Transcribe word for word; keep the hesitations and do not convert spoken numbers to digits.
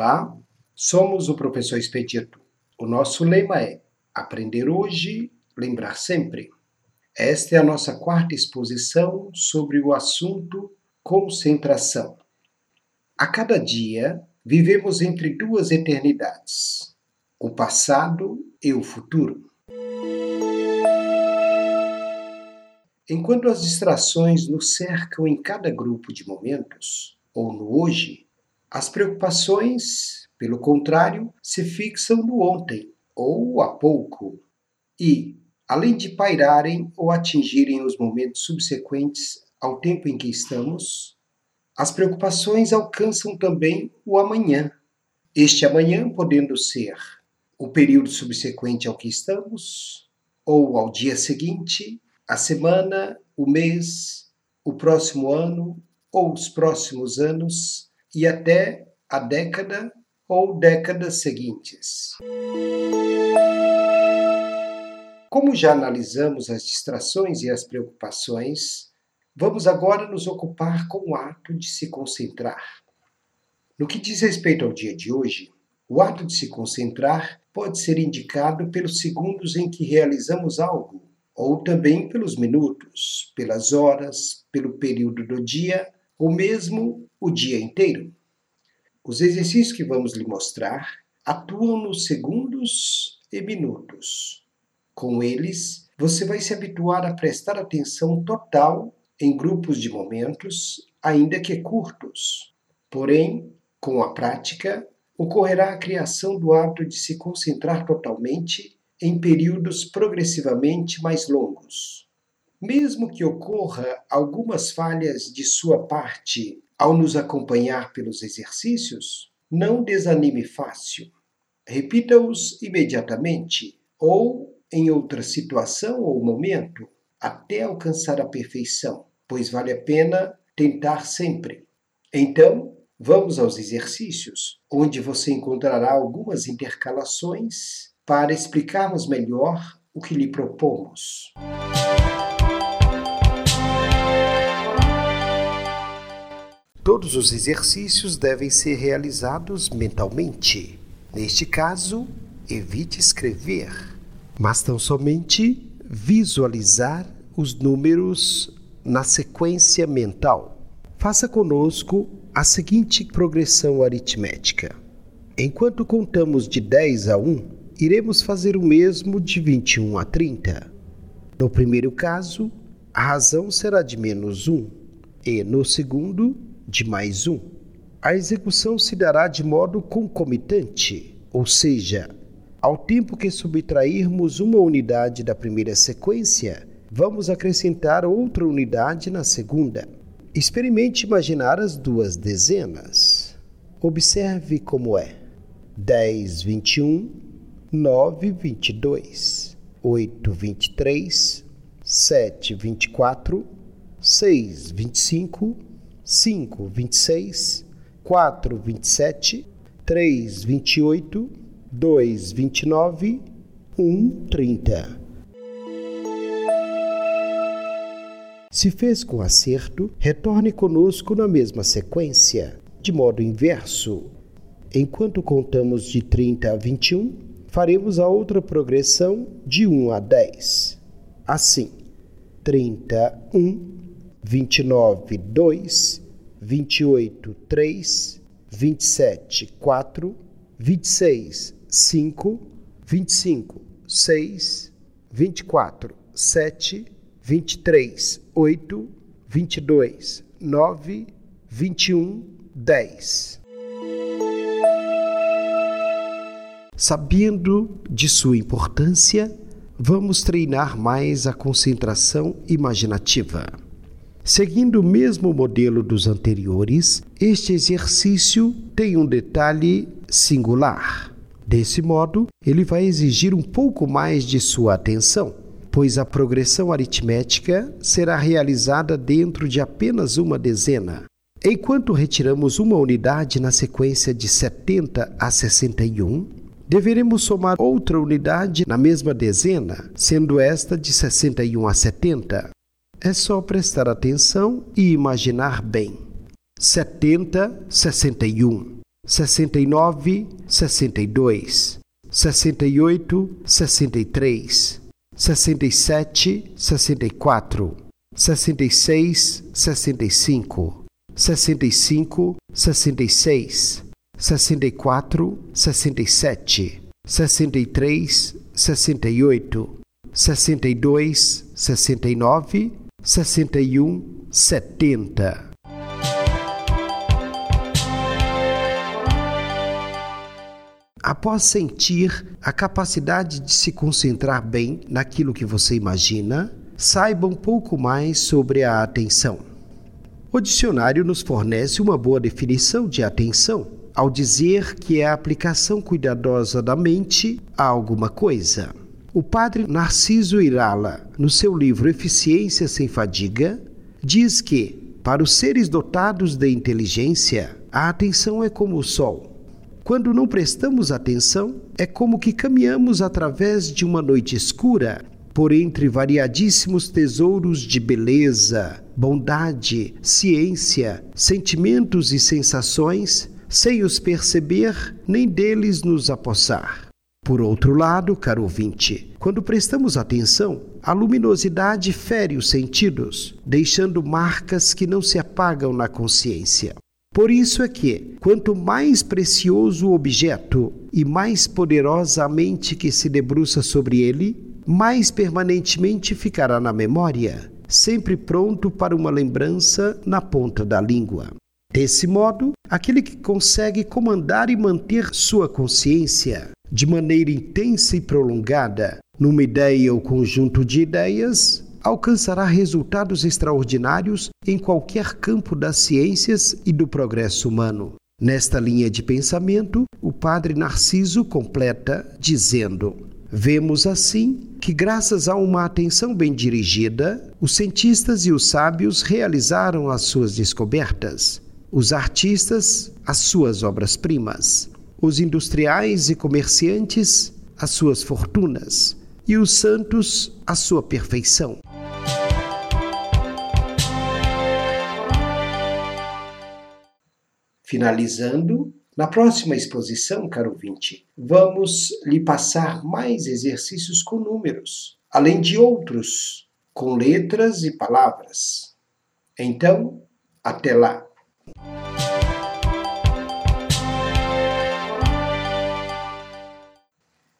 Olá, somos o professor Expedito. O nosso lema é aprender hoje, lembrar sempre. Esta é a nossa quarta exposição sobre o assunto concentração. A cada dia, vivemos entre duas eternidades, o passado e o futuro. Enquanto as distrações nos cercam em cada grupo de momentos, ou no hoje, as preocupações, pelo contrário, se fixam no ontem, ou há pouco, e, além de pairarem ou atingirem os momentos subsequentes ao tempo em que estamos, as preocupações alcançam também o amanhã. Este amanhã podendo ser o período subsequente ao que estamos, ou ao dia seguinte, a semana, o mês, o próximo ano ou os próximos anos e até a década ou décadas seguintes. Como já analisamos as distrações e as preocupações, vamos agora nos ocupar com o ato de se concentrar. No que diz respeito ao dia de hoje, o ato de se concentrar pode ser indicado pelos segundos em que realizamos algo, ou também pelos minutos, pelas horas, pelo período do dia, ou mesmo o dia inteiro. Os exercícios que vamos lhe mostrar atuam nos segundos e minutos. Com eles, você vai se habituar a prestar atenção total em grupos de momentos, ainda que curtos. Porém, com a prática, ocorrerá a criação do hábito de se concentrar totalmente em períodos progressivamente mais longos. Mesmo que ocorra algumas falhas de sua parte ao nos acompanhar pelos exercícios, não desanime fácil. Repita-os imediatamente ou em outra situação ou momento até alcançar a perfeição, pois vale a pena tentar sempre. Então, vamos aos exercícios, onde você encontrará algumas intercalações para explicarmos melhor o que lhe propomos. Todos os exercícios devem ser realizados mentalmente. Neste caso, evite escrever, mas tão somente visualizar os números na sequência mental. Faça conosco a seguinte progressão aritmética. Enquanto contamos de dez a um, iremos fazer o mesmo de vinte e um a trinta. No primeiro caso, a razão será de menos um e, no segundo, de mais um. A execução se dará de modo concomitante, ou seja, ao tempo que subtrairmos uma unidade da primeira sequência, vamos acrescentar outra unidade na segunda. Experimente imaginar as duas dezenas. Observe como é. dez, vinte e um, nove, vinte e dois, oito, vinte e três, sete, vinte e quatro, seis, vinte e cinco, cinco, vinte e seis, quatro, vinte e sete, três, vinte e oito, dois, vinte e nove, um, trinta. Se fez com acerto, retorne conosco na mesma sequência, de modo inverso. Enquanto contamos de trinta a vinte e um, faremos a outra progressão de um a dez. Assim, trinta, um, vinte e nove, dois, vinte e oito, três, vinte e sete, quatro, vinte e seis, cinco, vinte e cinco, seis, vinte e quatro, sete, vinte e três, oito, vinte e dois, nove, vinte e um, dez. Sabendo de sua importância, vamos treinar mais a concentração imaginativa. Seguindo o mesmo modelo dos anteriores, este exercício tem um detalhe singular. Desse modo, ele vai exigir um pouco mais de sua atenção, pois a progressão aritmética será realizada dentro de apenas uma dezena. Enquanto retiramos uma unidade na sequência de setenta a sessenta e um, deveremos somar outra unidade na mesma dezena, sendo esta de sessenta e um a setenta. É só prestar atenção e imaginar bem. setenta, sessenta e um. sessenta e nove, sessenta e dois, sessenta e oito, sessenta e três, sessenta e sete, sessenta e quatro, sessenta e seis, sessenta e cinco, sessenta e cinco, sessenta e seis, sessenta e quatro, sessenta e sete, sessenta e três, sessenta e oito, sessenta e dois, sessenta e nove, sessenta e um, setenta. Após sentir a capacidade de se concentrar bem naquilo que você imagina, saiba um pouco mais sobre a atenção. O dicionário nos fornece uma boa definição de atenção, ao dizer que é a aplicação cuidadosa da mente a alguma coisa. O padre Narciso Irala, no seu livro Eficiência Sem Fadiga, diz que, para os seres dotados de inteligência, a atenção é como o sol. Quando não prestamos atenção, é como que caminhamos através de uma noite escura, por entre variadíssimos tesouros de beleza, bondade, ciência, sentimentos e sensações, sem os perceber nem deles nos apossar. Por outro lado, caro ouvinte, quando prestamos atenção, a luminosidade fere os sentidos, deixando marcas que não se apagam na consciência. Por isso é que, quanto mais precioso o objeto e mais poderosa a mente que se debruça sobre ele, mais permanentemente ficará na memória, sempre pronto para uma lembrança na ponta da língua. Desse modo, aquele que consegue comandar e manter sua consciência de maneira intensa e prolongada numa ideia ou conjunto de ideias, alcançará resultados extraordinários em qualquer campo das ciências e do progresso humano. Nesta linha de pensamento, o padre Narciso completa dizendo: vemos assim que, graças a uma atenção bem dirigida, os cientistas e os sábios realizaram as suas descobertas, os artistas as suas obras-primas, os industriais e comerciantes as suas fortunas e os santos a sua perfeição. Finalizando, na próxima exposição, caro ouvinte, vamos lhe passar mais exercícios com números, além de outros com letras e palavras. Então, até lá!